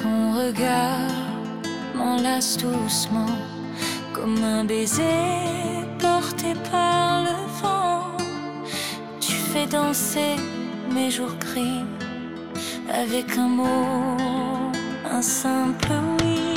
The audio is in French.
Ton regard m'enlace doucement, comme un baiser porté par le vent. Tu fais danser mes jours gris avec un mot, un simple oui.